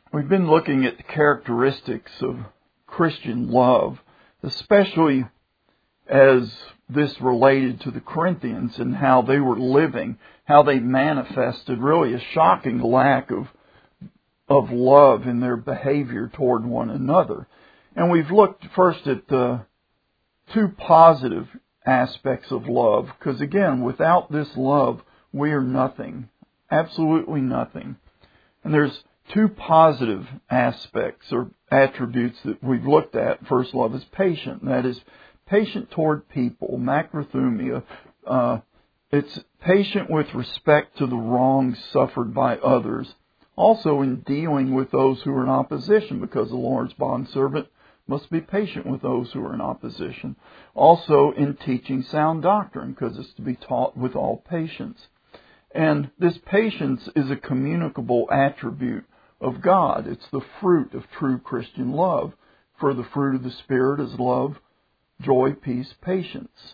We've been looking at the characteristics of Christian love, especially as this related to the Corinthians and how they were living, how they manifested really a shocking lack of love in their behavior toward one another. And we've looked first at the two positive aspects of love, because again, without this love, we are nothing, absolutely nothing. And there's two positive aspects or attributes that we've looked at. First, love is patient. That is, patient toward people, macrothumia. It's patient with respect to the wrongs suffered by others. Also in dealing with those who are in opposition, because the Lord's bondservant must be patient with those who are in opposition. Also in teaching sound doctrine, because it's to be taught with all patience. And this patience is a communicable attribute of God. It's the fruit of true Christian love. For the fruit of the Spirit is love, joy, peace, patience.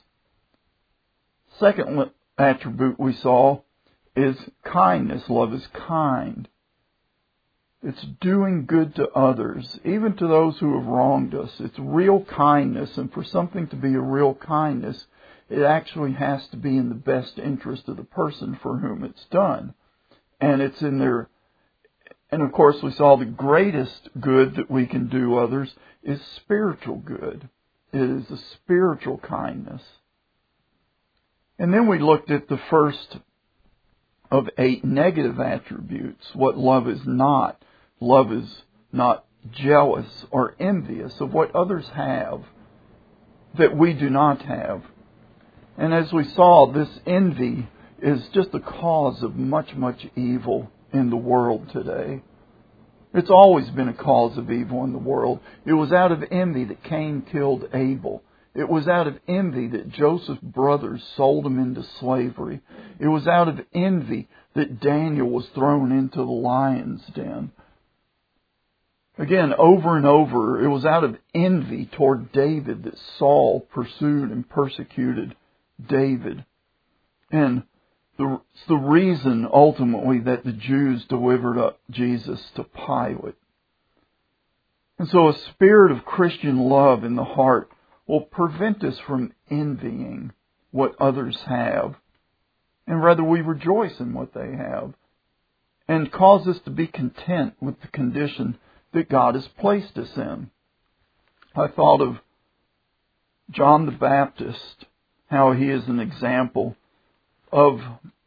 Second attribute we saw is kindness. Love is kind. It's doing good to others, even to those who have wronged us. It's real kindness, and for something to be a real kindness, it actually has to be in the best interest of the person for whom it's done. And it's in their... And of course, we saw the greatest good that we can do others is spiritual good. It is a spiritual kindness. And then we looked at the first of 8 negative attributes, what love is not. Love is not jealous or envious of what others have that we do not have. And as we saw, this envy is just the cause of much, much evil in the world today. It's always been a cause of evil in the world. It was out of envy that Cain killed Abel. It was out of envy that Joseph's brothers sold him into slavery. It was out of envy that Daniel was thrown into the lion's den. Again, over and over, it was out of envy toward David that Saul pursued and persecuted David. And it's the reason, ultimately, that the Jews delivered up Jesus to Pilate. And so a spirit of Christian love in the heart will prevent us from envying what others have. And rather we rejoice in what they have. And cause us to be content with the condition that God has placed us in. I thought of John the Baptist, how he is an example of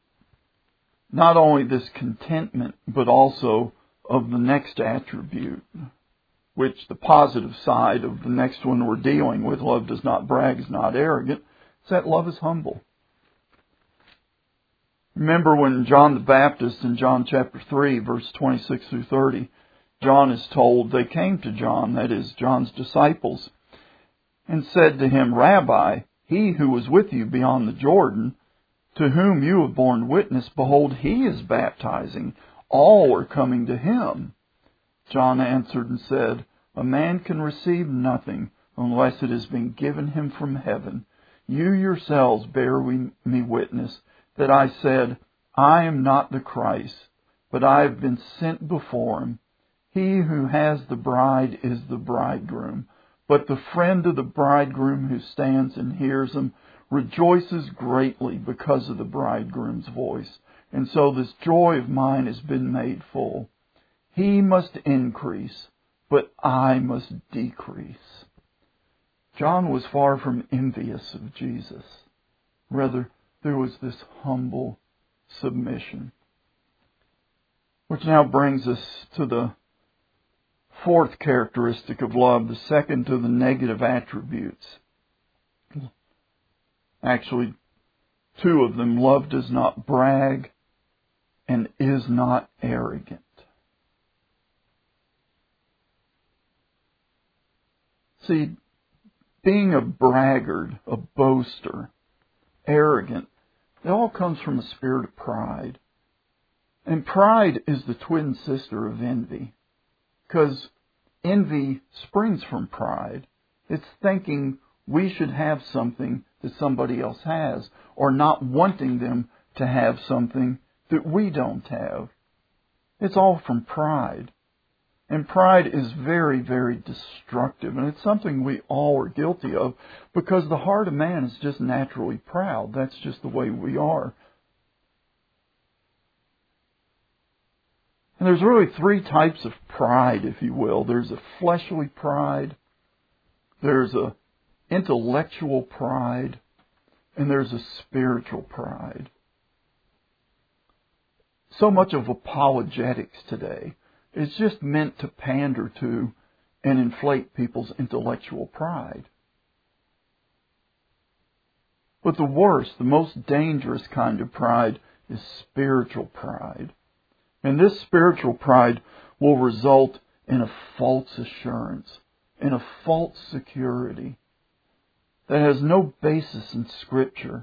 not only this contentment, but also of the next attribute, which the positive side of the next one we're dealing with, love does not brag, is not arrogant, it's that love is humble. Remember when John the Baptist in John chapter 3, verse 26 through 30, John is told they came to John, that is, John's disciples, and said to him, Rabbi, he who was with you beyond the Jordan, to whom you have borne witness, behold, he is baptizing. All are coming to him. John answered and said, a man can receive nothing unless it has been given him from heaven. You yourselves bear me witness that I said, I am not the Christ, but I have been sent before him. He who has the bride is the bridegroom, but the friend of the bridegroom who stands and hears him rejoices greatly because of the bridegroom's voice. And so this joy of mine has been made full. He must increase, but I must decrease. John was far from envious of Jesus. Rather, there was this humble submission. Which now brings us to the fourth characteristic of love, the second to the negative attributes. Actually, 2 of them. Love does not brag and is not arrogant. See, being a braggart, a boaster, arrogant, it all comes from a spirit of pride. And pride is the twin sister of envy. Because envy springs from pride. It's thinking we should have something that somebody else has, or not wanting them to have something that we don't have. It's all from pride. And pride is very, very destructive. And it's something we all are guilty of because the heart of man is just naturally proud. That's just the way we are. And there's really three types of pride, if you will. There's a fleshly pride, there's a intellectual pride, and there's a spiritual pride. So much of apologetics today is just meant to pander to and inflate people's intellectual pride. But the worst, the most dangerous kind of pride is spiritual pride. And this spiritual pride will result in a false assurance, in a false security that has no basis in Scripture.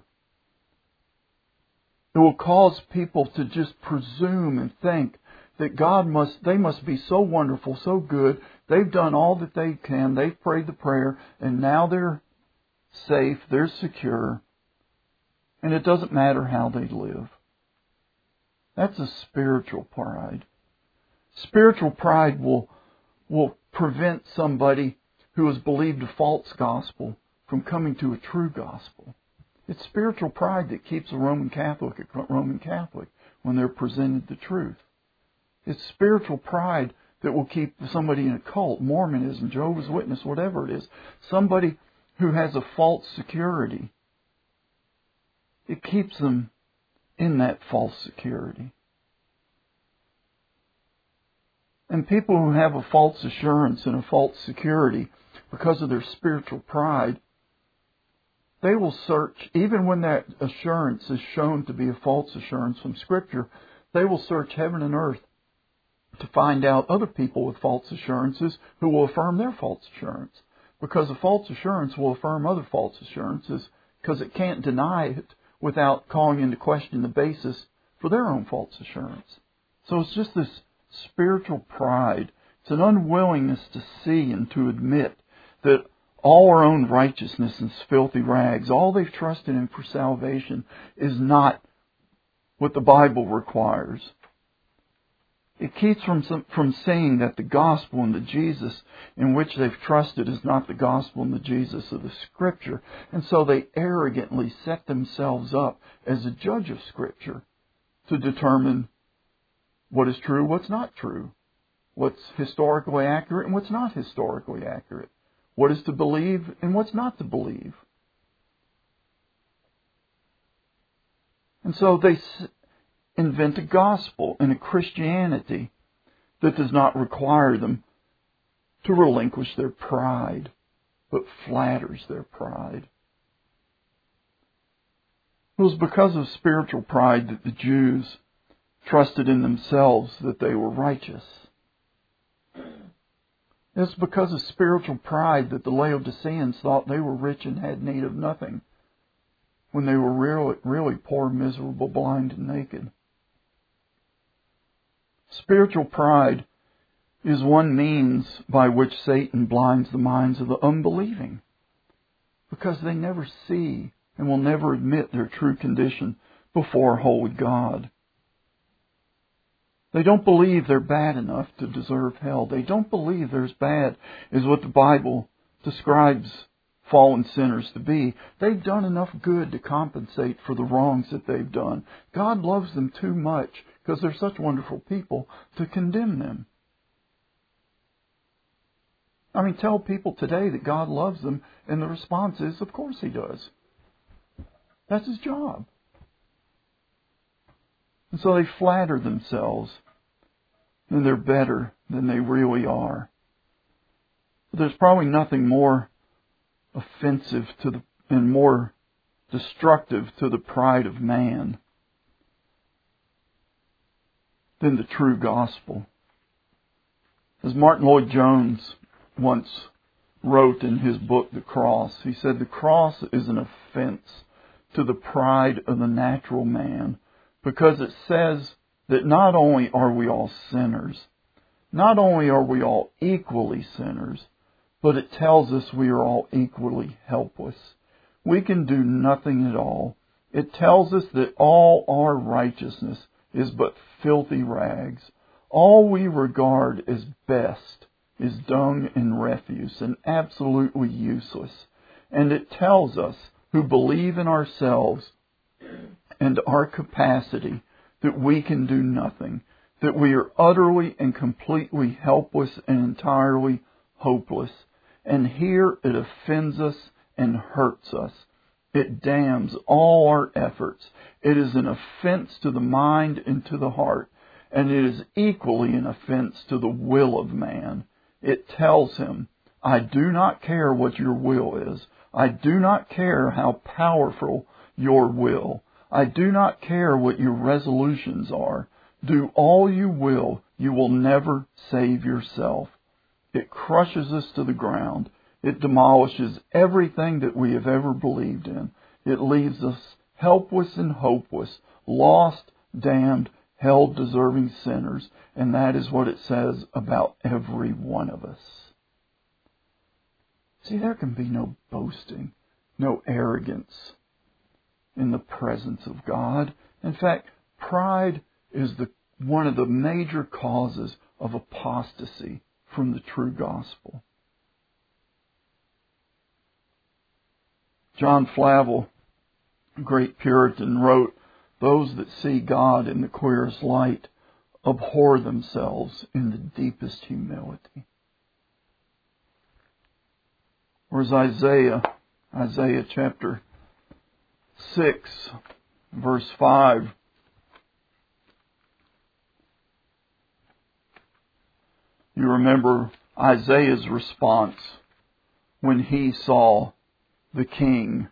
It will cause people to just presume and think that they must be so wonderful, so good. They've done all that they can. They've prayed the prayer, and now they're safe, they're secure, and it doesn't matter how they live. That's a spiritual pride. Spiritual pride will prevent somebody who has believed a false gospel from coming to a true gospel. It's spiritual pride that keeps a Roman Catholic when they're presented the truth. It's spiritual pride that will keep somebody in a cult, Mormonism, Jehovah's Witness, whatever it is, somebody who has a false security. It keeps them in that false security. And people who have a false assurance and a false security because of their spiritual pride, they will search, even when that assurance is shown to be a false assurance from Scripture, they will search heaven and earth to find out other people with false assurances who will affirm their false assurance. Because a false assurance will affirm other false assurances because it can't deny it without calling into question the basis for their own false assurance. So it's just this spiritual pride. It's an unwillingness to see and to admit that all our own righteousness is filthy rags. All they've trusted in for salvation is not what the Bible requires. It keeps from seeing that the gospel and the Jesus in which they've trusted is not the gospel and the Jesus of the Scripture. And so they arrogantly set themselves up as a judge of Scripture to determine what is true, what's not true, what's historically accurate and what's not historically accurate, what is to believe and what's not to believe. And so they invent a gospel and a Christianity that does not require them to relinquish their pride, but flatters their pride. It was because of spiritual pride that the Jews trusted in themselves that they were righteous. It's because of spiritual pride that the Laodiceans thought they were rich and had need of nothing, when they were really poor, miserable, blind, and naked. Spiritual pride is one means by which Satan blinds the minds of the unbelieving, because they never see and will never admit their true condition before a holy God. They don't believe they're bad enough to deserve hell. They don't believe they're as bad as what the Bible describes fallen sinners to be. They've done enough good to compensate for the wrongs that they've done. God loves them too much, because they're such wonderful people, to condemn them. I mean, tell people today that God loves them, and the response is, of course He does. That's His job. And so they flatter themselves, and they're better than they really are. But there's probably nothing more offensive and more destructive to the pride of man than the true gospel. As Martin Lloyd-Jones once wrote in his book, The Cross, he said, "The cross is an offense to the pride of the natural man, because it says that not only are we all sinners, not only are we all equally sinners, but it tells us we are all equally helpless. We can do nothing at all. It tells us that all our righteousness is but filthy rags. all we regard as best is dung and refuse and absolutely useless. And it tells us, who believe in ourselves and our capacity, that we can do nothing, that we are utterly and completely helpless and entirely hopeless. And here it offends us and hurts us. It damns all our efforts. It is an offense to the mind and to the heart, and it is equally an offense to the will of man. It tells him, I do not care what your will is. I do not care how powerful your will. I do not care what your resolutions are. Do all you will never save yourself. It crushes us to the ground. It demolishes everything that we have ever believed in. It leaves us helpless and hopeless, lost, damned, hell-deserving sinners. And that is what it says about every one of us. See, there can be no boasting, no arrogance in the presence of God. In fact, pride is one of the major causes of apostasy from the true gospel. John Flavel, a great Puritan, wrote, those that see God in the clearest light abhor themselves in the deepest humility. Whereas Isaiah chapter 6, verse 5, you remember Isaiah's response when he saw the king.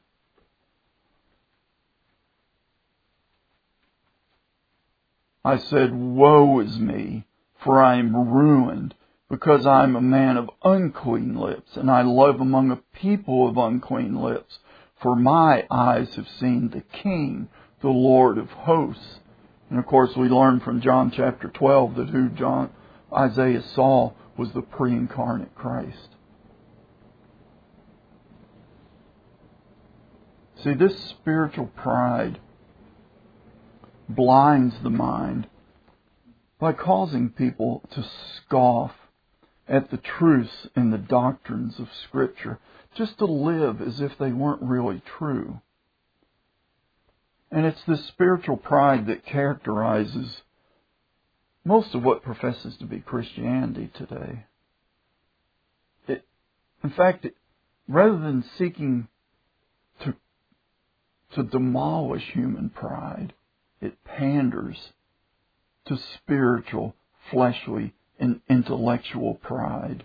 I said, woe is me, for I am ruined, because I am a man of unclean lips, and I live among a people of unclean lips. For my eyes have seen the King, the Lord of hosts. And of course we learn from John chapter 12 that who Isaiah saw was the pre-incarnate Christ. See, this spiritual pride blinds the mind by causing people to scoff at the truths and the doctrines of Scripture, just to live as if they weren't really true. And it's this spiritual pride that characterizes most of what professes to be Christianity today. In fact, rather than seeking to demolish human pride, it panders to spiritual, fleshly, and intellectual pride.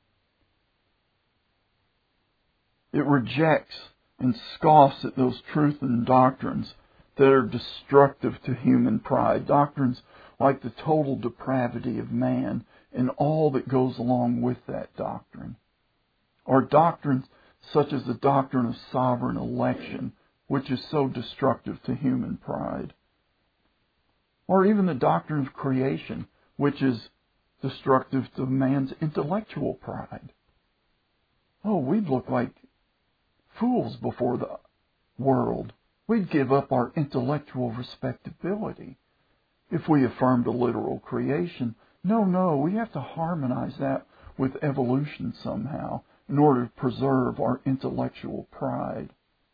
It rejects and scoffs at those truths and doctrines that are destructive to human pride. Doctrines like the total depravity of man and all that goes along with that doctrine. Or doctrines such as the doctrine of sovereign election, which is so destructive to human pride. Or even the doctrine of creation, which is destructive to man's intellectual pride. Oh, we'd look like fools before the world. We'd give up our intellectual respectability if we affirmed a literal creation. No, we have to harmonize that with evolution somehow in order to preserve our intellectual pride.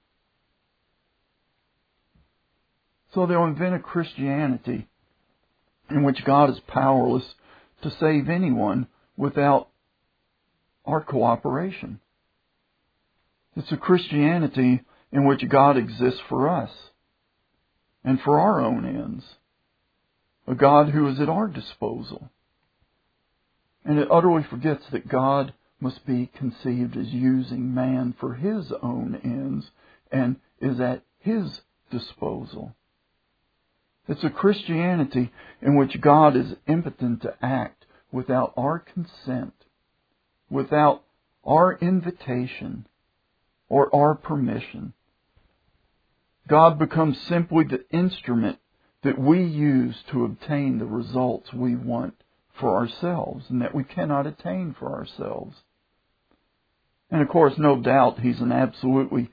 So they'll invent a Christianity in which God is powerless to save anyone without our cooperation. It's a Christianity in which God exists for us and for our own ends. A God who is at our disposal. And it utterly forgets that God must be conceived as using man for His own ends and is at His disposal. It's a Christianity in which God is impotent to act without our consent, without our invitation, or our permission. God becomes simply the instrument that we use to obtain the results we want for ourselves and that we cannot attain for ourselves. And of course, no doubt, He's an absolutely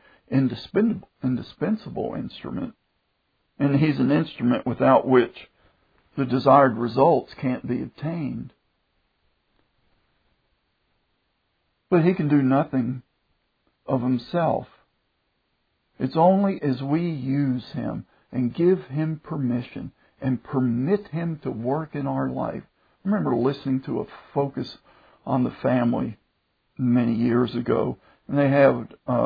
indispensable instrument. And He's an instrument without which the desired results can't be obtained. But He can do nothing of Himself. It's only as we use Him and give Him permission and permit Him to work in our life. I remember listening to a Focus on the Family many years ago, and they have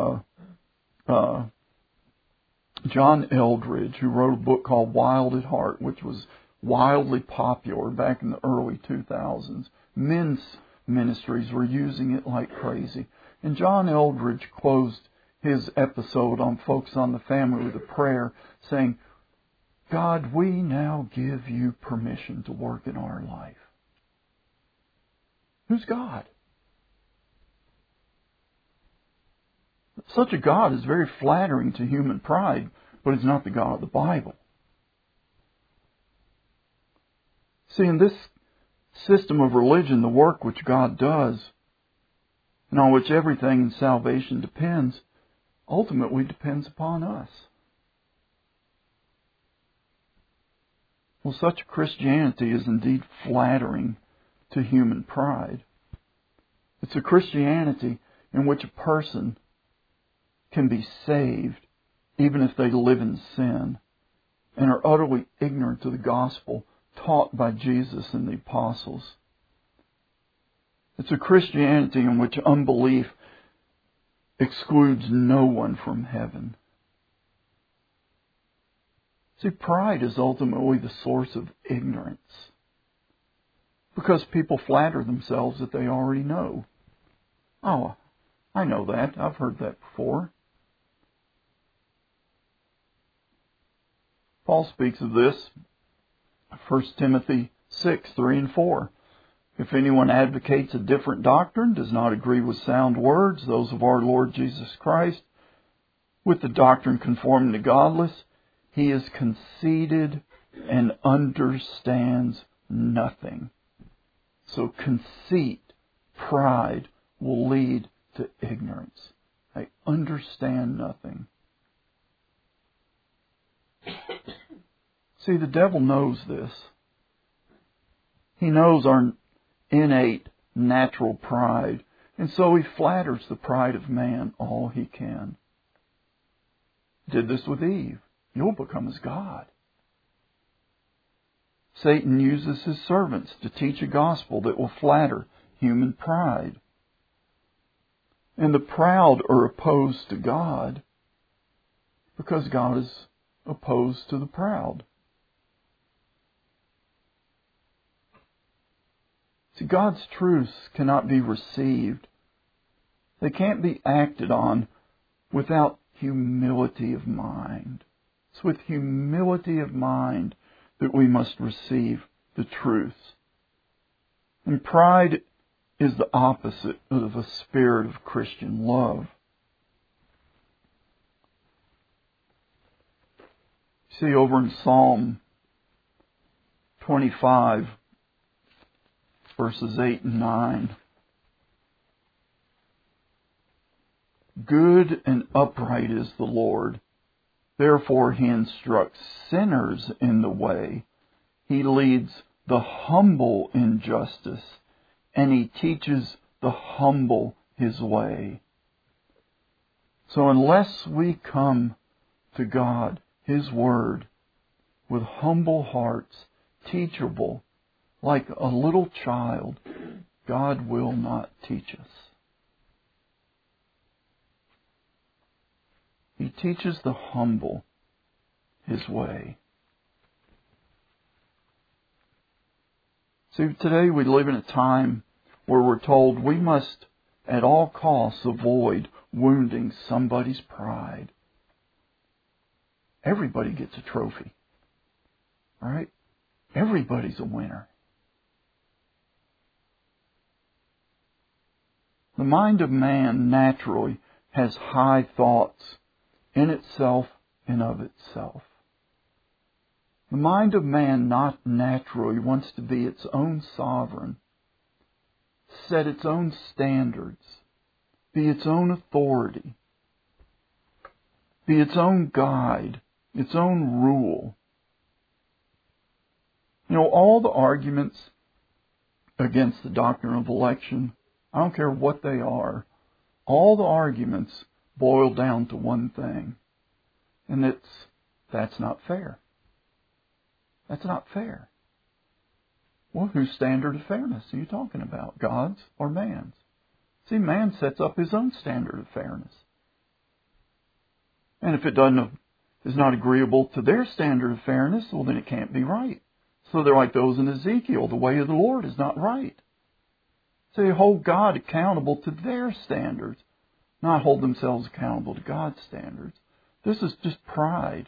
John Eldredge, who wrote a book called Wild at Heart, which was wildly popular back in the early 2000s. Men's ministries were using it like crazy. And John Eldredge closed his episode on Focus on the Family with a prayer saying, God, we now give you permission to work in our life. Who's God? Such a God is very flattering to human pride, but it's not the God of the Bible. See, in this system of religion, the work which God does, and on which everything in salvation depends, ultimately depends upon us. Well, such Christianity is indeed flattering to human pride. It's a Christianity in which a person can be saved even if they live in sin and are utterly ignorant to the gospel taught by Jesus and the apostles. It's a Christianity in which unbelief excludes no one from heaven. See, pride is ultimately the source of ignorance, because people flatter themselves that they already know. Oh, I know that. I've heard that before. Paul speaks of this, 1 Timothy 6, 3 and 4. If anyone advocates a different doctrine, does not agree with sound words, those of our Lord Jesus Christ, with the doctrine conforming to godless, he is conceited and understands nothing. So conceit, pride, will lead to ignorance. I understand nothing. See, the devil knows this. He knows our innate natural pride, and so he flatters the pride of man all he can. Did this with Eve. You'll become as God. Satan uses his servants to teach a gospel that will flatter human pride. And the proud are opposed to God because God is opposed to the proud. See, God's truths cannot be received. They can't be acted on without humility of mind. It's with humility of mind that we must receive the truths. And pride is the opposite of a spirit of Christian love. See, over in Psalm 25, verses 8 and 9. Good and upright is the Lord. Therefore he instructs sinners in the way. He leads the humble in justice, and he teaches the humble his way. So unless we come to God, His Word, with humble hearts, teachable, like a little child, God will not teach us. He teaches the humble His way. See, today we live in a time where we're told we must at all costs avoid wounding somebody's pride. Everybody gets a trophy. Right? Everybody's a winner. The mind of man naturally has high thoughts in itself and of itself. The mind of man not naturally wants to be its own sovereign, set its own standards, be its own authority, be its own guide, its own rule. All the arguments against the doctrine of election, I don't care what they are, all the arguments boil down to one thing. And that's not fair. That's not fair. Well, whose standard of fairness are you talking about? God's or man's? See, man sets up his own standard of fairness. And if it is not agreeable to their standard of fairness, well, then it can't be right. So they're like those in Ezekiel. The way of the Lord is not right. So they hold God accountable to their standards, not hold themselves accountable to God's standards. This is just pride.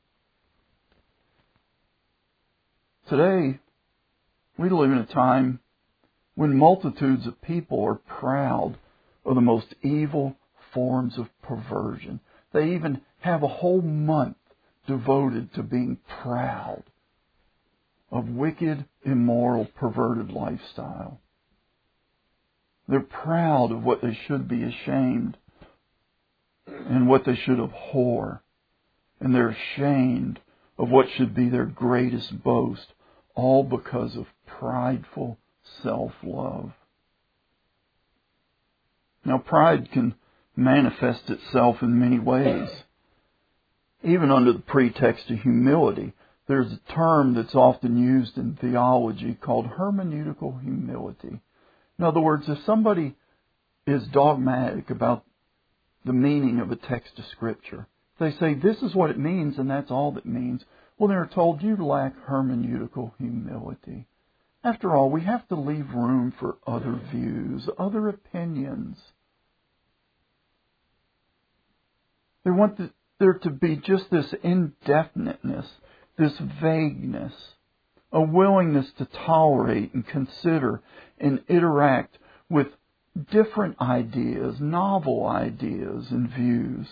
Today, we live in a time when multitudes of people are proud of the most evil forms of perversion. They even have a whole month devoted to being proud of wicked, immoral, perverted lifestyle. They're proud of what they should be ashamed and what they should abhor. And they're ashamed of what should be their greatest boast, all because of prideful self-love. Now, pride can manifest itself in many ways. Even under the pretext of humility, there's a term that's often used in theology called hermeneutical humility. In other words, if somebody is dogmatic about the meaning of a text of Scripture, they say this is what it means and that's all that means, well, they're told you lack hermeneutical humility. After all, we have to leave room for other views, other opinions. They want there to be just this indefiniteness, this vagueness, a willingness to tolerate and consider and interact with different ideas, novel ideas and views.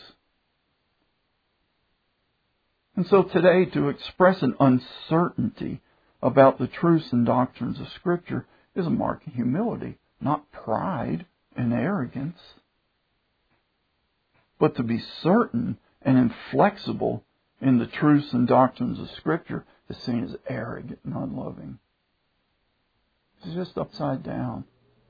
And so today, to express an uncertainty about the truths and doctrines of Scripture is a mark of humility, not pride and arrogance. But to be certain and inflexible in the truths and doctrines of Scripture is seen as arrogant and unloving. It's just upside down.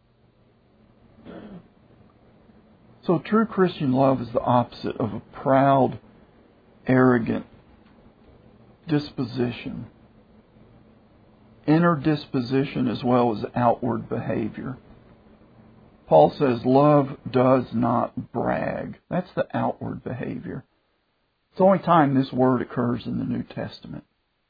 So true Christian love is the opposite of a proud, arrogant disposition. Inner disposition as well as outward behavior. Paul says love does not brag. That's the outward behavior. It's the only time this word occurs in the New Testament.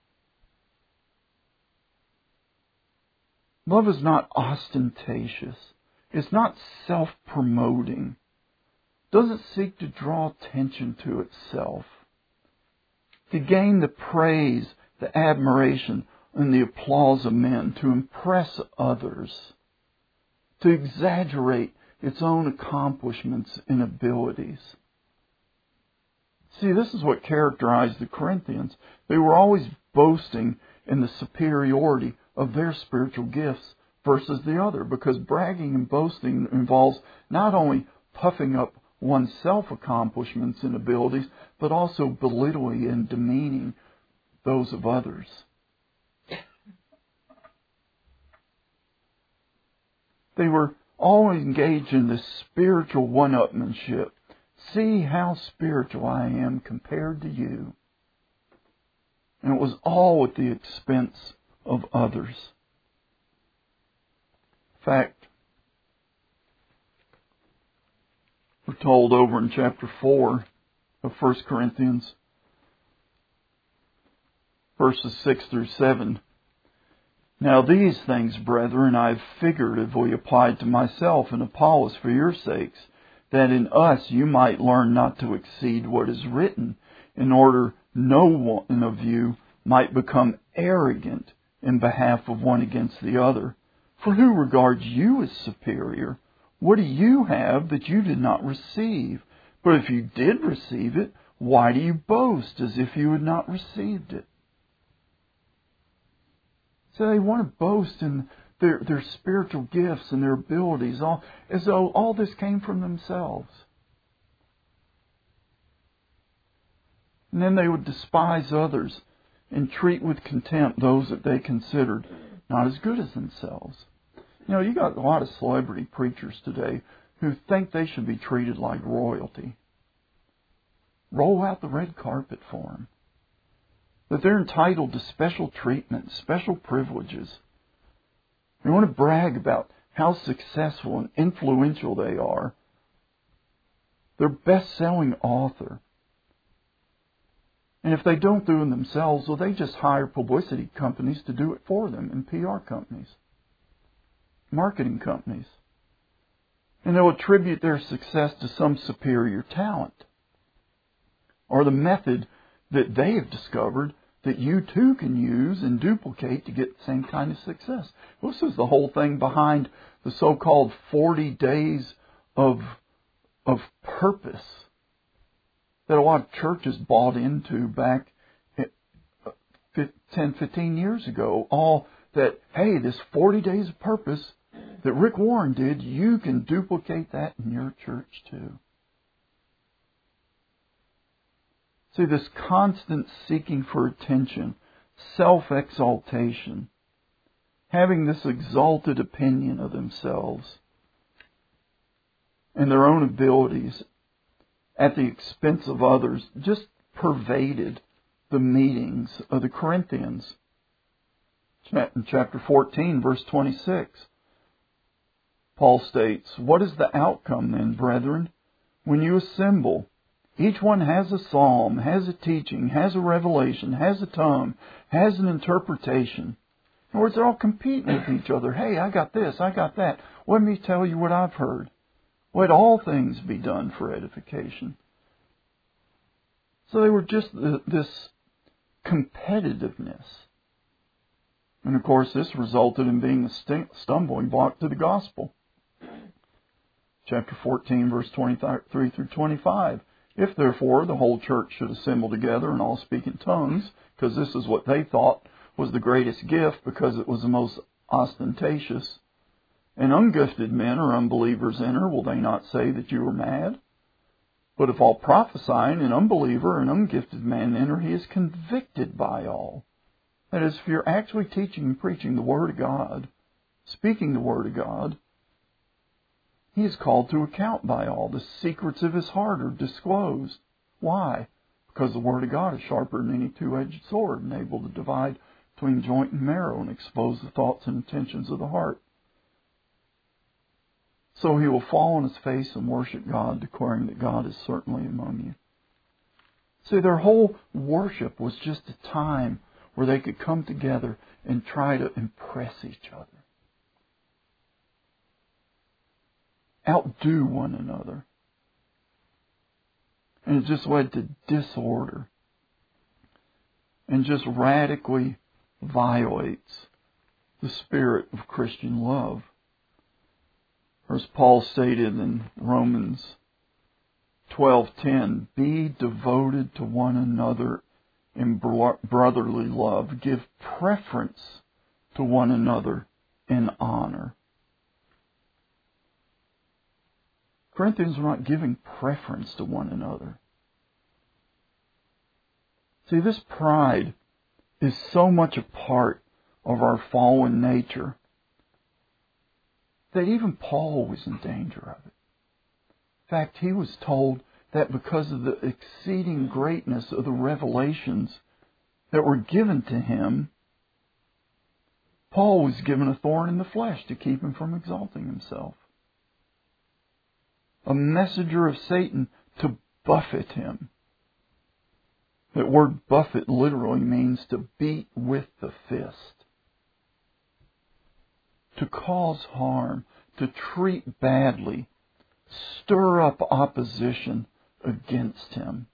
Love is not ostentatious. It's not self-promoting. It doesn't seek to draw attention to itself. To gain the praise, the admiration, and the applause of men. To impress others. To exaggerate its own accomplishments and abilities. See, this is what characterized the Corinthians. They were always boasting in the superiority of their spiritual gifts versus the other, because bragging and boasting involves not only puffing up one's self-accomplishments and abilities, but also belittling and demeaning those of others. They were always engaged in this spiritual one-upmanship. See how spiritual I am compared to you. And it was all at the expense of others. In fact, we're told over in chapter 4 of 1 Corinthians, verses 6 through 7, now these things, brethren, I have figuratively applied to myself and Apollos for your sakes, that in us you might learn not to exceed what is written, in order no one of you might become arrogant in behalf of one against the other. For who regards you as superior? What do you have that you did not receive? But if you did receive it, why do you boast as if you had not received it? So they want to boast in their spiritual gifts and their abilities, as though all this came from themselves. And then they would despise others and treat with contempt those that they considered not as good as themselves. You know, you got a lot of celebrity preachers today who think they should be treated like royalty. Roll out the red carpet for them. That they're entitled to special treatment, special privileges. They want to brag about how successful and influential they are. They're best-selling author. And if they don't do it themselves, well, they just hire publicity companies to do it for them, and PR companies, marketing companies. And they'll attribute their success to some superior talent or the method that they have discovered that you too can use and duplicate to get the same kind of success. This is the whole thing behind the so-called 40 days of purpose that a lot of churches bought into back 10, 15 years ago. All that, hey, this 40 days of purpose that Rick Warren did, you can duplicate that in your church too. See, this constant seeking for attention, self-exaltation, having this exalted opinion of themselves and their own abilities at the expense of others, just pervaded the meetings of the Corinthians. In chapter 14, verse 26, Paul states, "What is the outcome then, brethren, when you assemble? Each one has a psalm, has a teaching, has a revelation, has a tongue, has an interpretation." In other words, they're all competing with each other. Hey, I got this, I got that. Let me tell you what I've heard. Let all things be done for edification. So they were just this competitiveness. And of course, this resulted in being a stumbling block to the gospel. Chapter 14, verse 23 through 25. "If therefore the whole church should assemble together and all speak in tongues," because this is what they thought was the greatest gift because it was the most ostentatious, "and ungifted men or unbelievers enter, will they not say that you are mad? But if all prophesying, an unbeliever or an ungifted man enter, he is convicted by all." That is, if you're actually teaching and preaching the Word of God, speaking the Word of God, he is called to account by all. The secrets of his heart are disclosed. Why? Because the Word of God is sharper than any two-edged sword and able to divide between joint and marrow and expose the thoughts and intentions of the heart. So he will fall on his face and worship God, declaring that God is certainly among you. See, their whole worship was just a time where they could come together and try to impress each other. Outdo one another. And it just led to disorder. And just radically violates the spirit of Christian love. Or as Paul stated in Romans 12:10, "Be devoted to one another in brotherly love. Give preference to one another in honor." Corinthians were not giving preference to one another. See, this pride is so much a part of our fallen nature that even Paul was in danger of it. In fact, he was told that because of the exceeding greatness of the revelations that were given to him, Paul was given a thorn in the flesh to keep him from exalting himself. A messenger of Satan to buffet him. That word buffet literally means to beat with the fist. To cause harm, to treat badly, stir up opposition against him.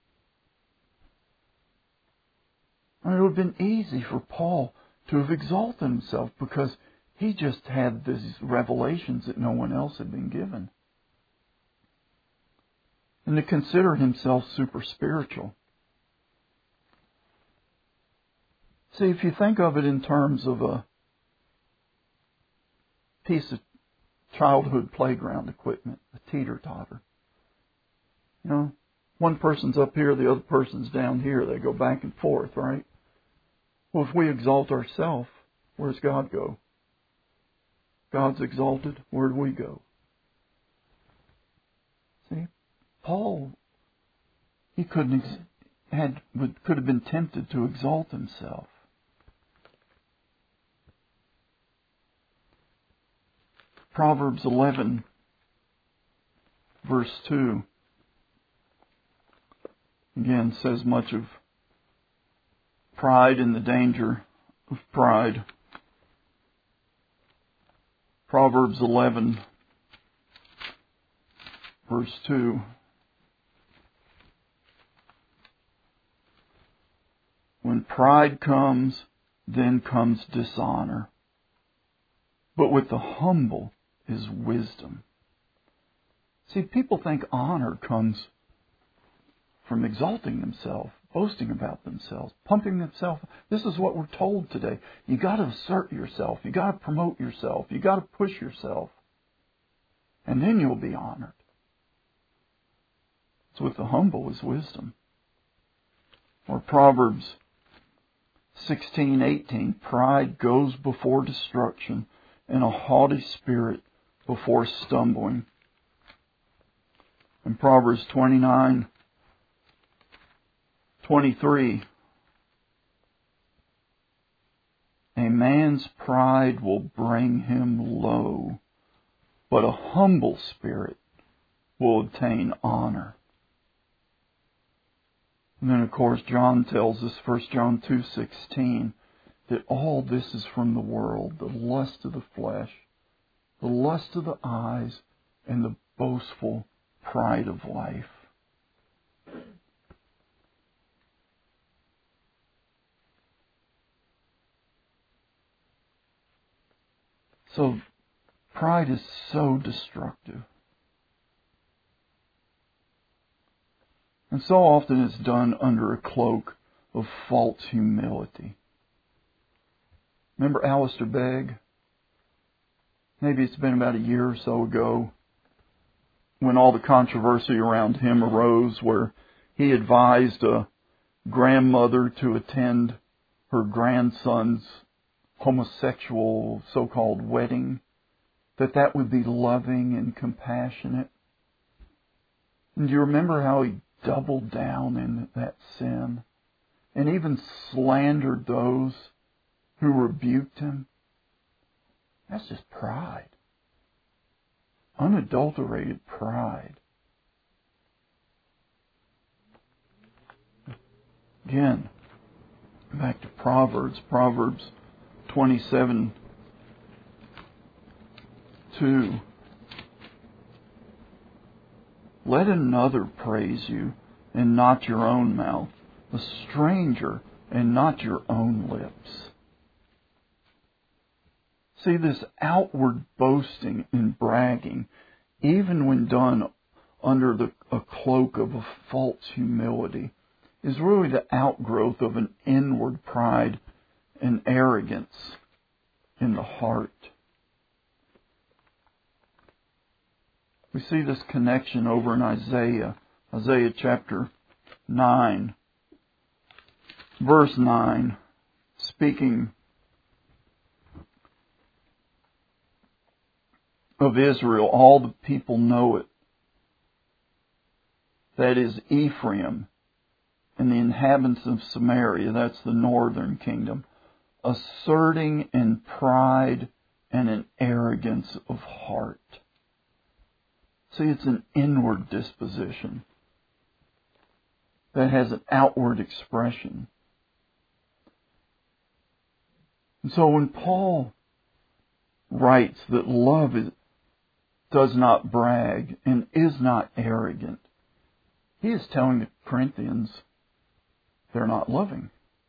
And it would have been easy for Paul to have exalted himself because he just had these revelations that no one else had been given. And to consider himself super spiritual. See, if you think of it in terms of a piece of childhood playground equipment, a teeter-totter. You know, one person's up here, the other person's down here. They go back and forth, right? Well, if we exalt ourselves, where's God go? God's exalted, where do we go? See, Paul, he could have been tempted to exalt himself. Proverbs 11, verse 2, again says much of pride and the danger of pride. Proverbs 11, verse 2. When pride comes, then comes dishonor. But with the humble is wisdom. See, people think honor comes from exalting themselves, boasting about themselves, pumping themselves. This is what we're told today. You got to assert yourself. You got to promote yourself. You got to push yourself. And then you'll be honored. So with the humble is wisdom. Or Proverbs 16:18, pride goes before destruction, and a haughty spirit before stumbling. In Proverbs 29:23, a man's pride will bring him low, but a humble spirit will obtain honor. And then, of course, John tells us, 1 John 2:16, that all this is from the world, the lust of the flesh, the lust of the eyes, and the boastful pride of life. So, pride is so destructive. And so often it's done under a cloak of false humility. Remember Alistair Begg? Maybe it's been about a year or so ago when all the controversy around him arose, where he advised a grandmother to attend her grandson's homosexual so-called wedding, that would be loving and compassionate. And do you remember how he doubled down in that sin and even slandered those who rebuked him? That's just pride. Unadulterated pride. Again, back to Proverbs 27:2. Let another praise you, and not your own mouth, a stranger, and not your own lips. See, this outward boasting and bragging, even when done under a cloak of a false humility, is really the outgrowth of an inward pride and arrogance in the heart. We see this connection over in Isaiah chapter 9, verse 9, speaking of Israel. All the people know it. That is Ephraim and the inhabitants of Samaria, that's the northern kingdom, asserting in pride and in arrogance of heart. See, it's an inward disposition that has an outward expression. And so when Paul writes that love does not brag and is not arrogant, he is telling the Corinthians they're not loving.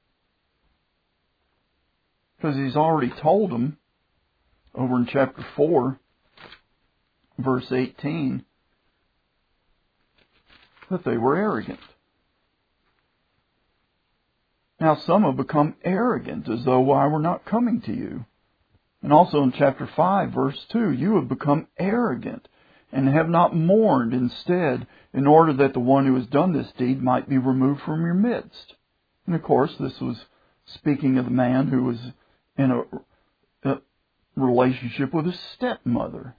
Because he's already told them over in chapter 4, verse 18, that they were arrogant. Now some have become arrogant, as though I were not coming to you. And also in chapter 5, verse 2, you have become arrogant and have not mourned instead, in order that the one who has done this deed might be removed from your midst. And of course, this was speaking of the man who was in a relationship with his stepmother.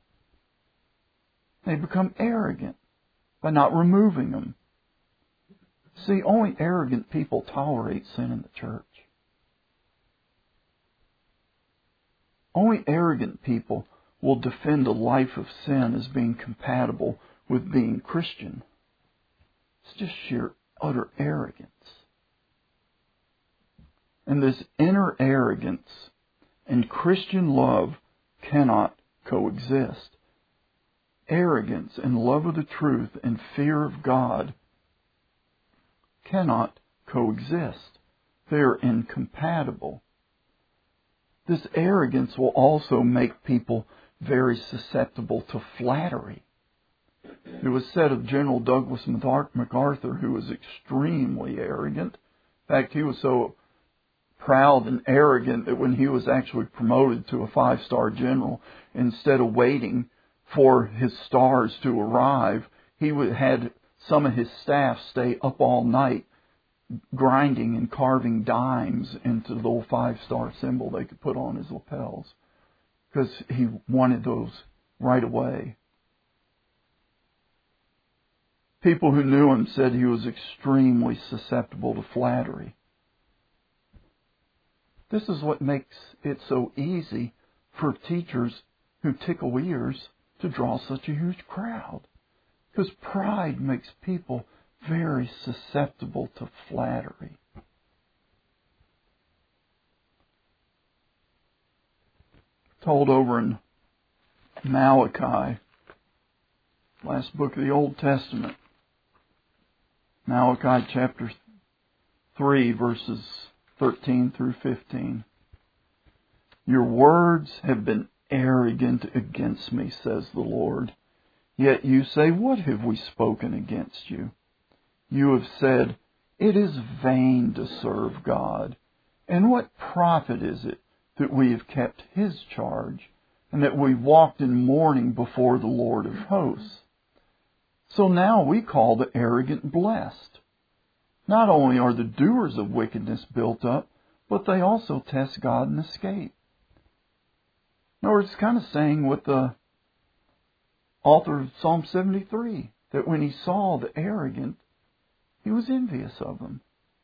They become arrogant by not removing them. See, only arrogant people tolerate sin in the church. Only arrogant people will defend a life of sin as being compatible with being Christian. It's just sheer, utter arrogance. And this inner arrogance and Christian love cannot coexist. Arrogance and love of the truth and fear of God cannot coexist. They are incompatible. This arrogance will also make people very susceptible to flattery. It was said of General Douglas MacArthur, who was extremely arrogant. In fact, he was so proud and arrogant that when he was actually promoted to a 5-star general, instead of waiting for his stars to arrive, he had some of his staff stay up all night grinding and carving dimes into the little 5-star symbol they could put on his lapels, because he wanted those right away. People who knew him said he was extremely susceptible to flattery. This is what makes it so easy for teachers who tickle ears to draw such a huge crowd. Because pride makes people very susceptible to flattery. Told over in Malachi, last book of the Old Testament, Malachi chapter 3, verses 13 through 15. Your words have been arrogant against me, says the Lord. Yet you say, what have we spoken against you? You have said, it is vain to serve God. And what profit is it that we have kept His charge, and that we walked in mourning before the Lord of hosts? So now we call the arrogant blessed. Not only are the doers of wickedness built up, but they also test God and escape. In other words, it's kind of saying what the author of Psalm 73, that when he saw the arrogant, he was envious of them.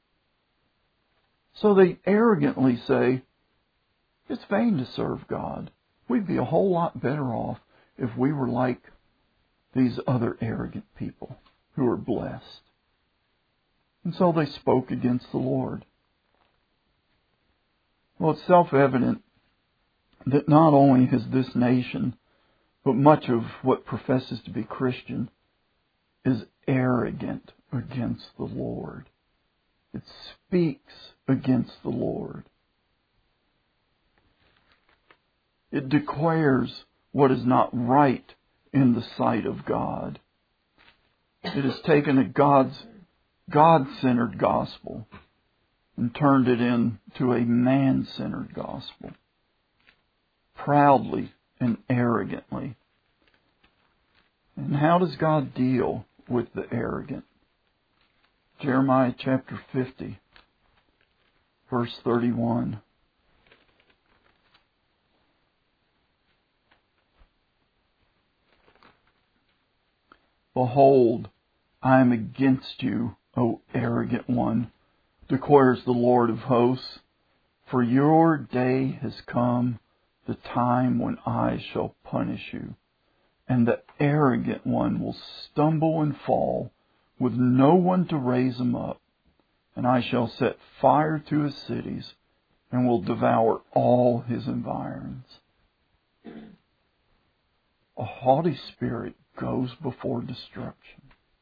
So they arrogantly say, it's vain to serve God. We'd be a whole lot better off if we were like these other arrogant people who are blessed. And so they spoke against the Lord. Well, it's self-evident that not only has this nation, but much of what professes to be Christian, is arrogant against the Lord. It speaks against the Lord. It declares what is not right in the sight of God. It has taken a God-centered gospel and turned it into a man-centered gospel, proudly and arrogantly. And how does God deal with the arrogant? Jeremiah chapter 50, verse 31. Behold, I am against you, O arrogant one, declares the Lord of hosts. For your day has come, the time when I shall punish you. And the arrogant one will stumble and fall, with no one to raise him up. And I shall set fire to his cities, and will devour all his environs. A haughty spirit goes before destruction.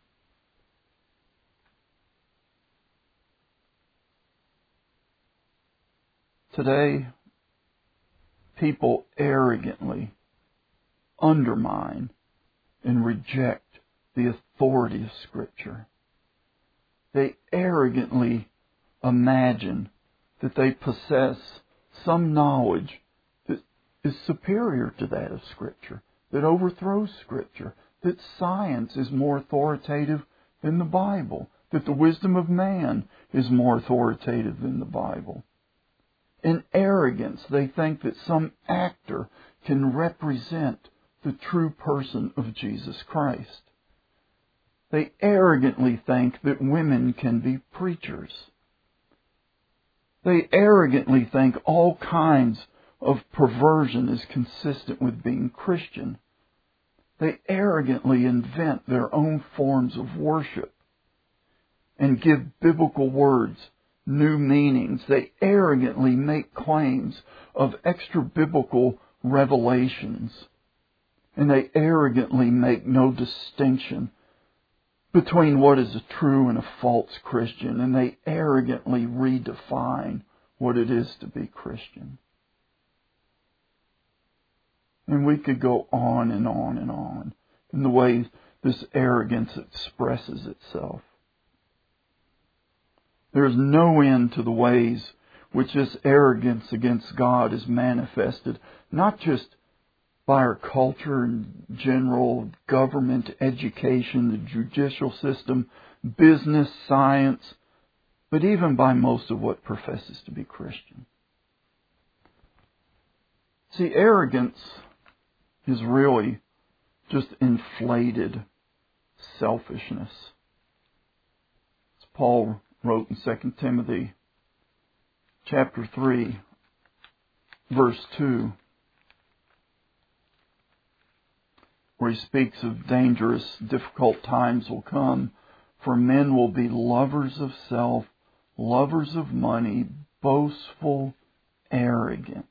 Today, people arrogantly undermine and reject the authority of Scripture. They arrogantly imagine that they possess some knowledge that is superior to that of Scripture, that overthrows Scripture, that science is more authoritative than the Bible, that the wisdom of man is more authoritative than the Bible. In arrogance, they think that some actor can represent the true person of Jesus Christ. They arrogantly think that women can be preachers. They arrogantly think all kinds of perversion is consistent with being Christian. They arrogantly invent their own forms of worship and give biblical words new meanings. They arrogantly make claims of extra-biblical revelations. And they arrogantly make no distinction between what is a true and a false Christian. And they arrogantly redefine what it is to be Christian. And we could go on and on and on in the ways this arrogance expresses itself. There is no end to the ways which this arrogance against God is manifested, not just by our culture and general government, education, the judicial system, business, science, but even by most of what professes to be Christian. See, arrogance is really just inflated selfishness. As Paul wrote in 2 Timothy chapter 3, verse 2, where he speaks of dangerous, difficult times will come, for men will be lovers of self, lovers of money, boastful, arrogant.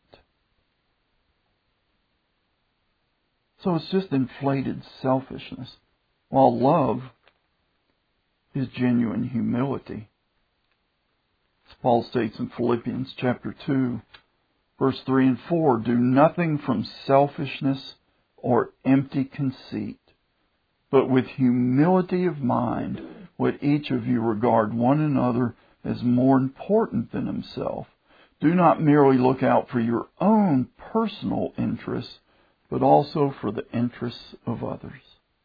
So it's just inflated selfishness, while love is genuine humility. As Paul states in Philippians chapter 2, verse 3 and 4, do nothing from selfishness or empty conceit, but with humility of mind, let each of you regard one another as more important than himself. Do not merely look out for your own personal interests, but also for the interests of others.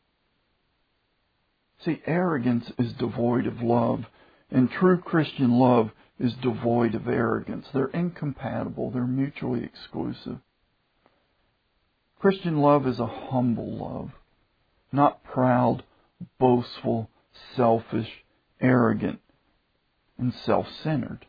See, arrogance is devoid of love, and true Christian love is devoid of arrogance. They're incompatible. They're mutually exclusive. Christian love is a humble love, not proud, boastful, selfish, arrogant, and self-centered.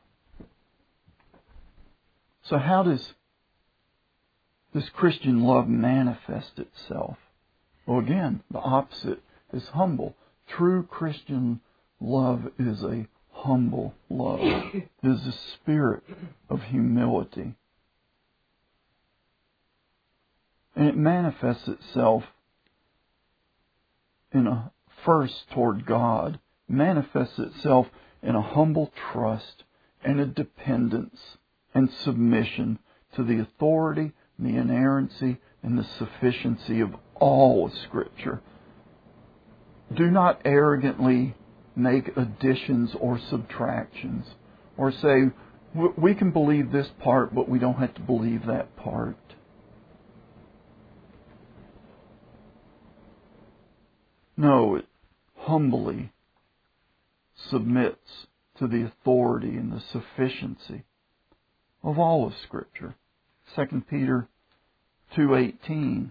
So how does this Christian love manifest itself? Well, again, the opposite is humble. True Christian love is a humble love. It is a spirit of humility. And it manifests itself first toward God. It manifests itself in a humble trust and a dependence and submission to the authority, the inerrancy, and the sufficiency of all of Scripture. Do not arrogantly make additions or subtractions, or say, we can believe this part, but we don't have to believe that part. No, it humbly submits to the authority and the sufficiency of all of Scripture. 2 Peter 2:18.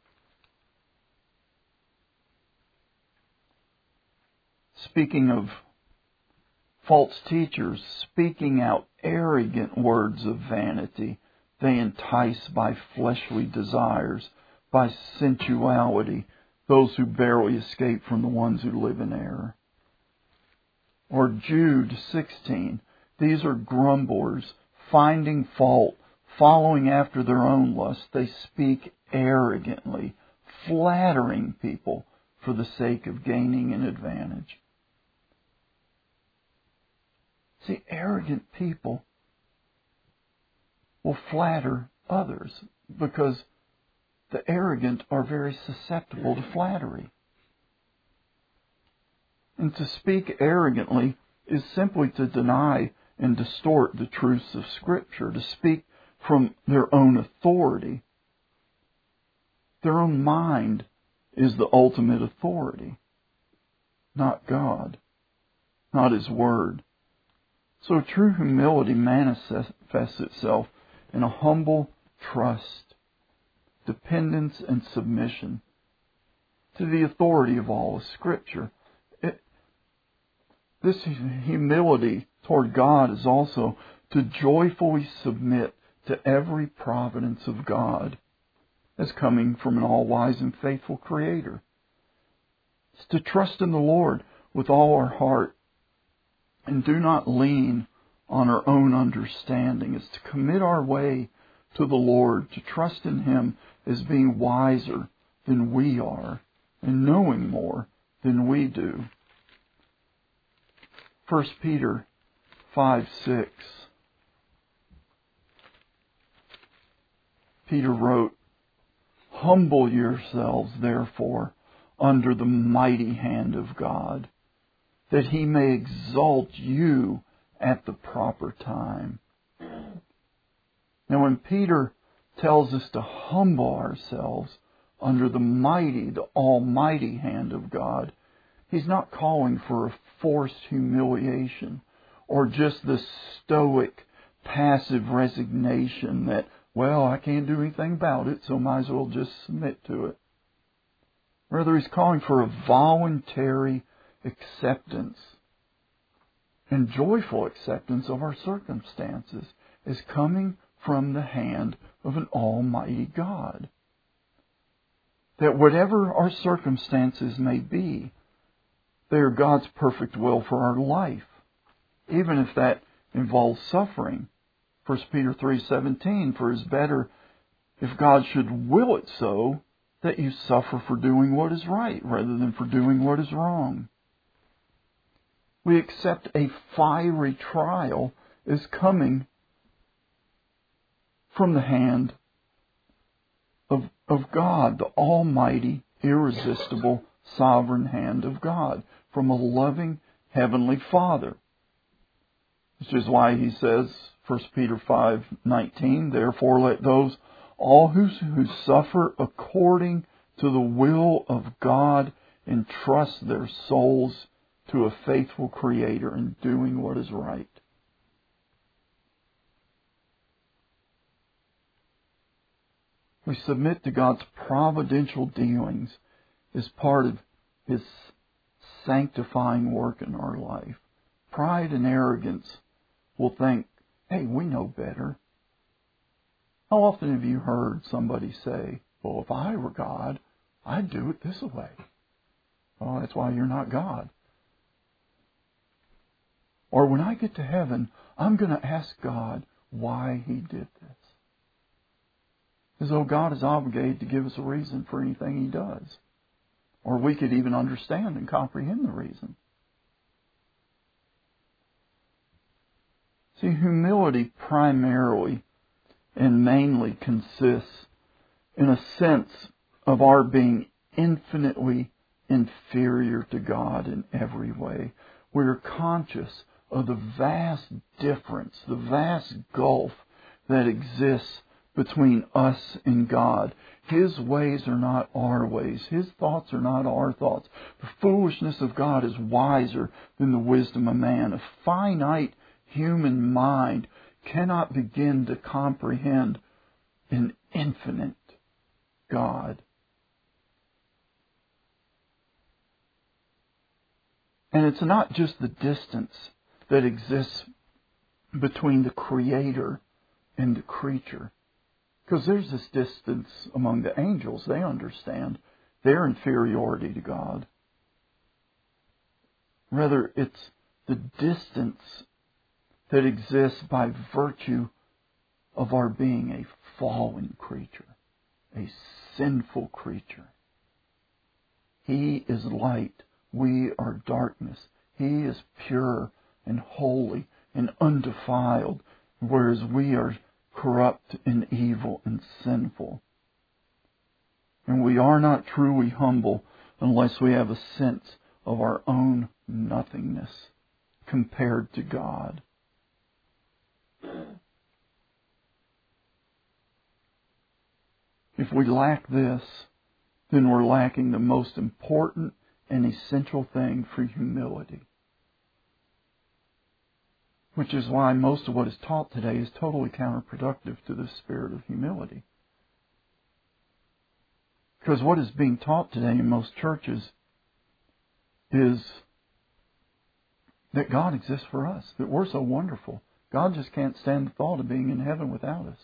Speaking of false teachers, speaking out arrogant words of vanity, they entice by fleshly desires, by sensuality, those who barely escape from the ones who live in error. Or Jude 16. These are grumblers, finding fault, following after their own lust. They speak arrogantly, flattering people for the sake of gaining an advantage. See, arrogant people will flatter others because the arrogant are very susceptible to flattery. And to speak arrogantly is simply to deny and distort the truths of Scripture, to speak from their own authority. Their own mind is the ultimate authority, not God. not His Word. So true humility manifests itself in a humble trust, dependence, and submission to the authority of all of Scripture. This humility toward God is also to joyfully submit to every providence of God as coming from an all-wise and faithful Creator. It's to trust in the Lord with all our heart and do not lean on our own understanding. It's to commit our way to the Lord, to trust in Him as being wiser than we are and knowing more than we do. 1 Peter 5:6. Peter wrote, "Humble yourselves, therefore, under the mighty hand of God, that He may exalt you at the proper time." Now, when Peter tells us to humble ourselves under the mighty, the almighty hand of God, he's not calling for a forced humiliation or just the stoic, passive resignation that, well, I can't do anything about it, so might as well just submit to it. Rather, he's calling for a voluntary acceptance and joyful acceptance of our circumstances as coming from the hand of an almighty God. That whatever our circumstances may be, they are God's perfect will for our life, even if that involves suffering. 1 Peter 3:17, for it is better if God should will it so that you suffer for doing what is right rather than for doing what is wrong. We accept a fiery trial as coming from the hand of God, the almighty, irresistible, sovereign hand of God, from a loving Heavenly Father. Which is why he says, 1 Peter 5:19, therefore let those all who suffer according to the will of God entrust their souls to a faithful Creator in doing what is right. We submit to God's providential dealings as part of His sanctifying work in our life. Pride and arrogance will think, hey, we know better. How often have you heard somebody say, well, if I were God, I'd do it this way? Well, that's why you're not God. Or when I get to heaven, I'm going to ask God why He did this. As though God is obligated to give us a reason for anything He does. Or we could even understand and comprehend the reason. See, humility primarily and mainly consists in a sense of our being infinitely inferior to God in every way. We are conscious of the vast difference, the vast gulf that exists between us and God. His ways are not our ways. His thoughts are not our thoughts. The foolishness of God is wiser than the wisdom of man. A finite human mind cannot begin to comprehend an infinite God. And it's not just the distance that exists between the Creator and the creature. Because there's this distance among the angels. They understand their inferiority to God. Rather, it's the distance that exists by virtue of our being a fallen creature, a sinful creature. He is light. We are darkness. He is pure and holy and undefiled, whereas we are corrupt and evil and sinful. And we are not truly humble unless we have a sense of our own nothingness compared to God. If we lack this, then we're lacking the most important and essential thing for humility. Which is why most of what is taught today is totally counterproductive to the spirit of humility. Because what is being taught today in most churches is that God exists for us, that we're so wonderful. God just can't stand the thought of being in heaven without us.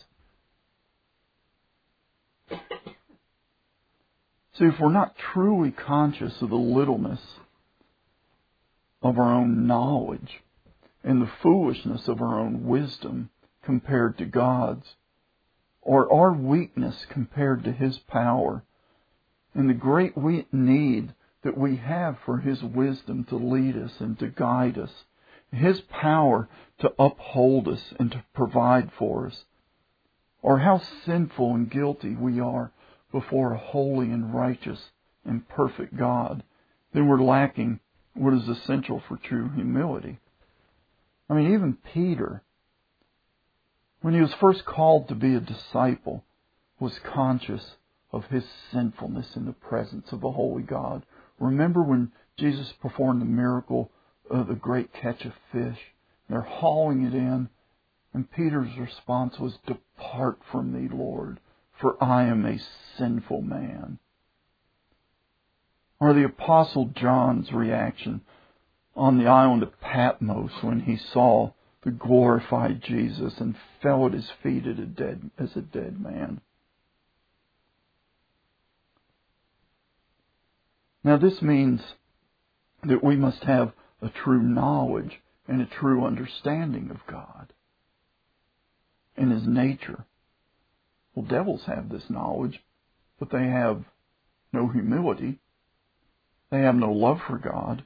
See, if we're not truly conscious of the littleness of our own knowledge and the foolishness of our own wisdom compared to God's, or our weakness compared to His power, and the great need that we have for His wisdom to lead us and to guide us, His power to uphold us and to provide for us, or how sinful and guilty we are before a holy and righteous and perfect God, then we're lacking what is essential for true humility. I mean, even Peter, when he was first called to be a disciple, was conscious of his sinfulness in the presence of the holy God. Remember when Jesus performed the miracle of the great catch of fish? They're hauling it in, and Peter's response was, "Depart from me, Lord, for I am a sinful man." Or the Apostle John's reaction on the island of Patmos when he saw the glorified Jesus and fell at His feet as a dead man. Now this means that we must have a true knowledge and a true understanding of God and His nature. Well, devils have this knowledge, but they have no humility. They have no love for God.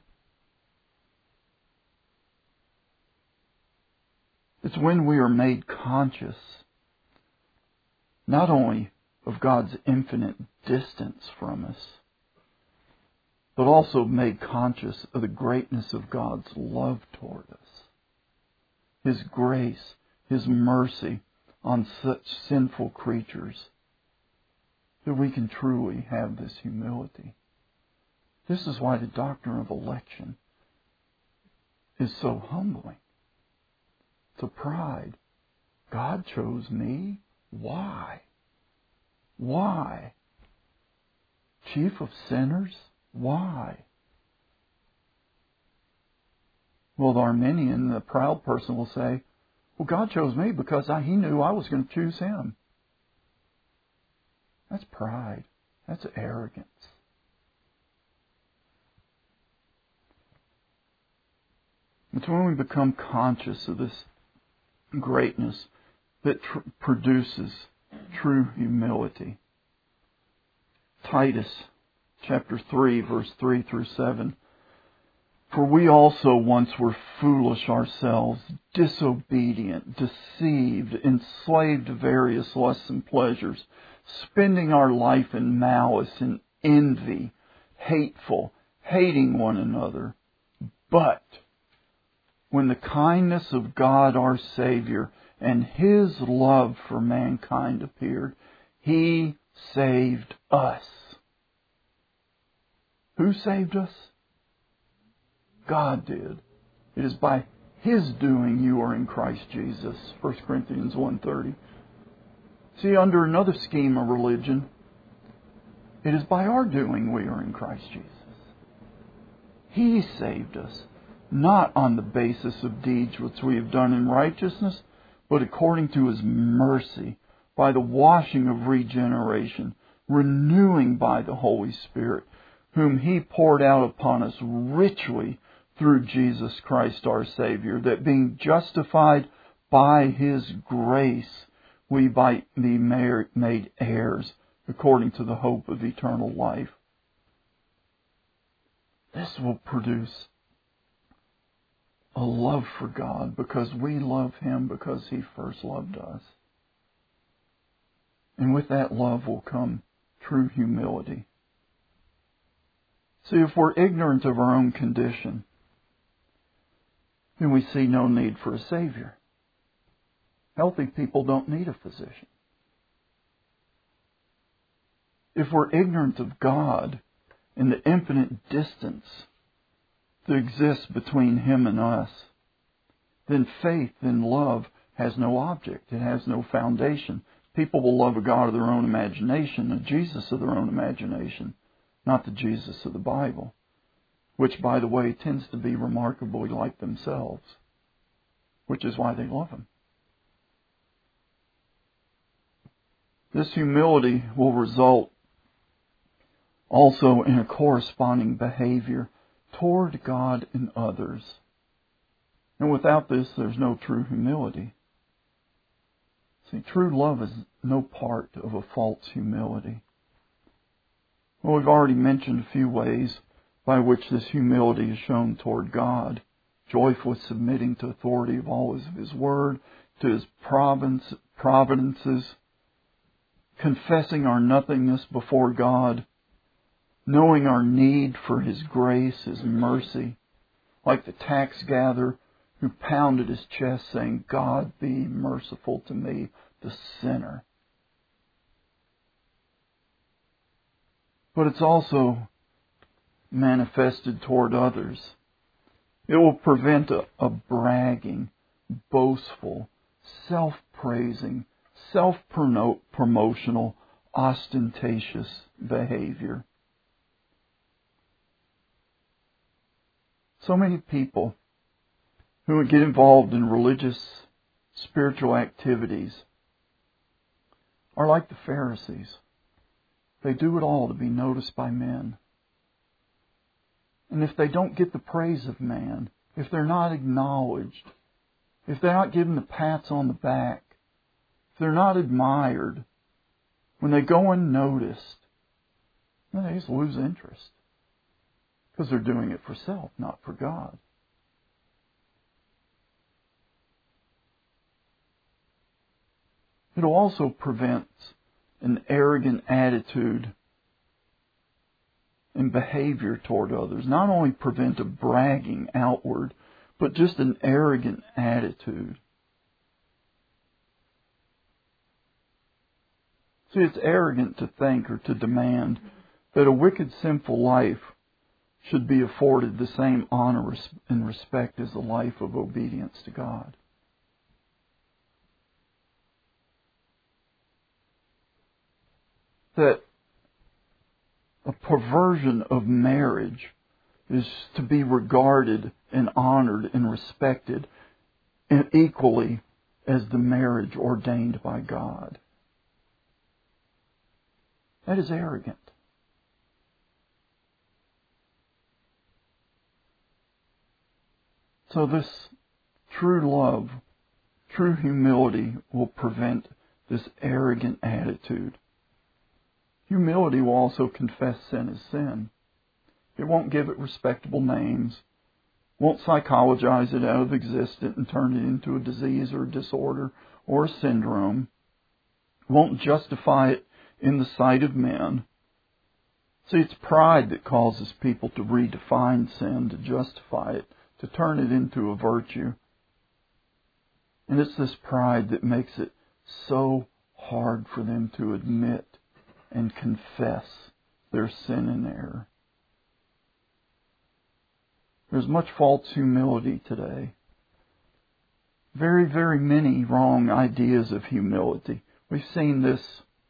It's when we are made conscious not only of God's infinite distance from us, but also made conscious of the greatness of God's love toward us, His grace, His mercy on such sinful creatures, that we can truly have this humility. This is why the doctrine of election is so humbling. It's a pride. God chose me? Why? Why? Chief of sinners? Why? Well, the Arminian, the proud person, will say, well, God chose me because He knew I was going to choose Him. That's pride. That's arrogance. It's when we become conscious of this greatness that produces true humility. Titus chapter 3, verse 3 through 7. For we also once were foolish ourselves, disobedient, deceived, enslaved to various lusts and pleasures, spending our life in malice and envy, hateful, hating one another. But when the kindness of God our Savior and His love for mankind appeared, He saved us. Who saved us? God did. It is by His doing you are in Christ Jesus. 1 Corinthians 1:30. See, under another scheme of religion, it is by our doing we are in Christ Jesus. He saved us, not on the basis of deeds which we have done in righteousness, but according to His mercy, by the washing of regeneration, renewing by the Holy Spirit, whom He poured out upon us richly through Jesus Christ our Savior, that being justified by His grace, we might be made heirs according to the hope of eternal life. This will produce a love for God because we love Him because He first loved us. And with that love will come true humility. See, if we're ignorant of our own condition, then we see no need for a Savior. Healthy people don't need a physician. If we're ignorant of God and the infinite distance that exists between Him and us, then faith and love has no object. It has no foundation. People will love a God of their own imagination, a Jesus of their own imagination, not the Jesus of the Bible, which, by the way, tends to be remarkably like themselves, which is why they love Him. This humility will result also in a corresponding behavior toward God and others. And without this, there's no true humility. See, true love is no part of a false humility. Well, we've already mentioned a few ways by which this humility is shown toward God. Joyfully submitting to authority of all of His Word, to His providences, confessing our nothingness before God, knowing our need for His grace, His mercy, like the tax gatherer who pounded his chest saying, God be merciful to me, the sinner. But it's also manifested toward others. It will prevent a bragging, boastful, self-praising, self-promotional, ostentatious behavior. So many people who get involved in religious, spiritual activities are like the Pharisees. They do it all to be noticed by men. And if they don't get the praise of man, if they're not acknowledged, if they're not given the pats on the back, if they're not admired, when they go unnoticed, then they just lose interest. Because they're doing it for self, not for God. It also prevents an arrogant attitude and behavior toward others. Not only prevent a bragging outward, but just an arrogant attitude. See, it's arrogant to think or to demand that a wicked, sinful life should be afforded the same honor and respect as a life of obedience to God. That a perversion of marriage is to be regarded and honored and respected and equally as the marriage ordained by God. That is arrogant. So this true love, true humility will prevent this arrogant attitude. Humility will also confess sin as sin. It won't give it respectable names, won't psychologize it out of existence and turn it into a disease or a disorder or a syndrome, won't justify it in the sight of men. See, it's pride that causes people to redefine sin, to justify it, to turn it into a virtue. And it's this pride that makes it so hard for them to admit and confess their sin and error. There's much false humility today. Very, very many wrong ideas of humility. We've seen this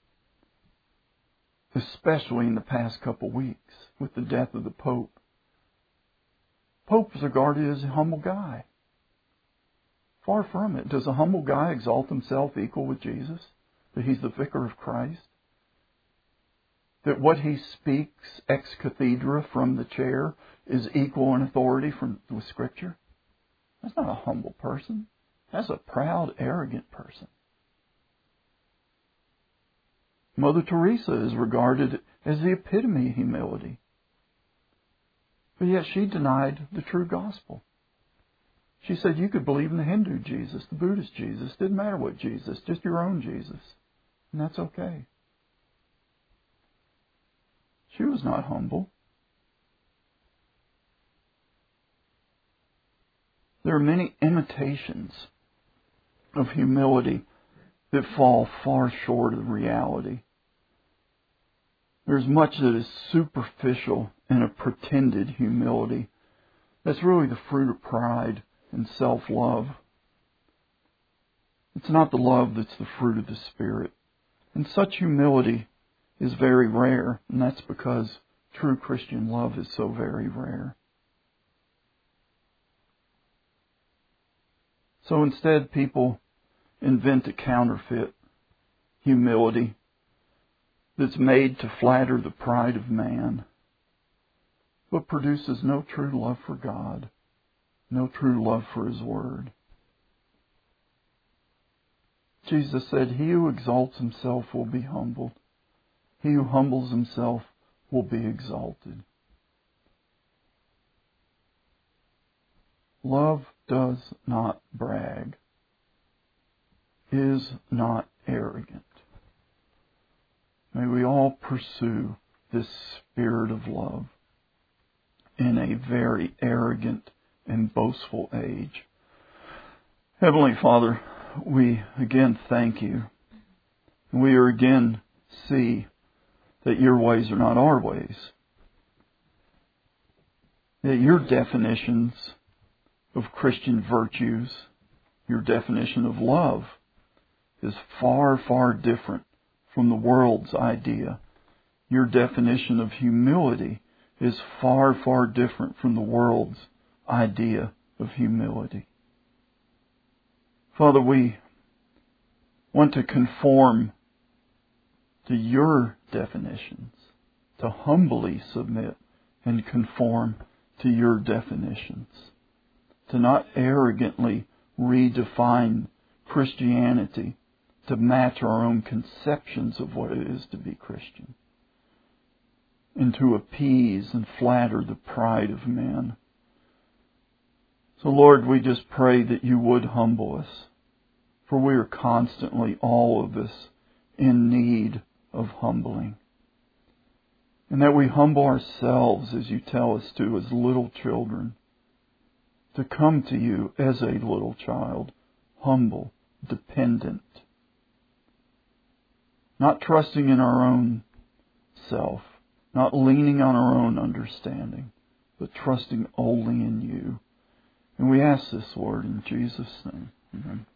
especially in the past couple weeks with the death of the Pope. Pope is regarded as a humble guy. Far from it. Does a humble guy exalt himself equal with Jesus? That he's the vicar of Christ? That what he speaks ex cathedra from the chair is equal in authority with Scripture? That's not a humble person. That's a proud, arrogant person. Mother Teresa is regarded as the epitome of humility. But yet she denied the true gospel. She said you could believe in the Hindu Jesus, the Buddhist Jesus. Didn't matter what Jesus, just your own Jesus. And that's okay. She was not humble. There are many imitations of humility that fall far short of reality. There's much that is superficial in a pretended humility. That's really the fruit of pride and self-love. It's not the love that's the fruit of the Spirit. And such humility is very rare, and that's because true Christian love is so very rare. So instead, people invent a counterfeit humility that's made to flatter the pride of man, but produces no true love for God, no true love for His Word. Jesus said, "He who exalts himself will be humbled. He who humbles himself will be exalted." Love does not brag, is not arrogant. May we all pursue this spirit of love in a very arrogant and boastful age. Heavenly Father, we again thank You. We again see that Your ways are not our ways. That Your definitions of Christian virtues, Your definition of love, is far, far different from the world's idea. Your definition of humility is far, far different from the world's idea of humility. Father, we want to conform to Your definitions, to humbly submit and conform to Your definitions, to not arrogantly redefine Christianity to match our own conceptions of what it is to be Christian, and to appease and flatter the pride of men. So Lord, we just pray that You would humble us, for we are constantly, all of us, in need of humbling. And that we humble ourselves, as You tell us to, as little children, to come to You as a little child, humble, dependent, not trusting in our own self, not leaning on our own understanding, but trusting only in You. And we ask this, Lord, in Jesus' name. Amen.